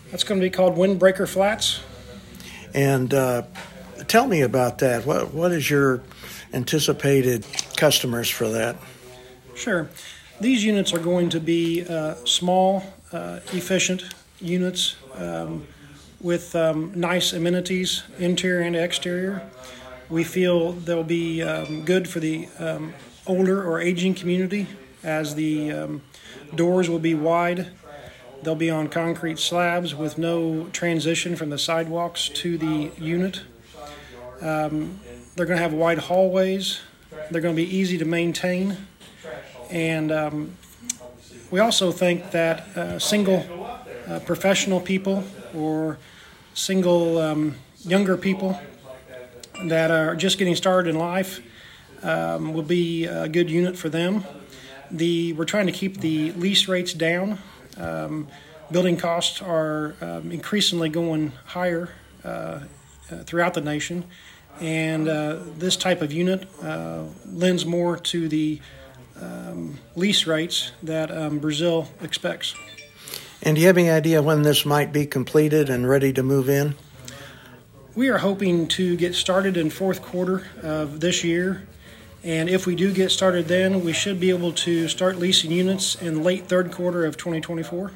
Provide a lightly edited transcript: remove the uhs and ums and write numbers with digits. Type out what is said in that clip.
That's going to be called Windbreaker Flats. And tell me about that. What is your anticipated customers for that? Sure. These units are going to be small, efficient units with nice amenities, interior and exterior. We feel they'll be good for the older or aging community, as the doors will be wide. They'll be on concrete slabs with no transition from the sidewalks to the unit. They're going to have wide hallways. They're going to be easy to maintain. And we also think that single professional people or single younger people that are just getting started in life will be a good unit for them. We're trying to keep the lease rates down. Building costs are increasingly going higher throughout the nation, and this type of unit lends more to the lease rates that Brazil expects. And do you have any idea when this might be completed and ready to move in? We are hoping to get started in fourth quarter of this year, and if we do get started then, we should be able to start leasing units in late third quarter of 2024.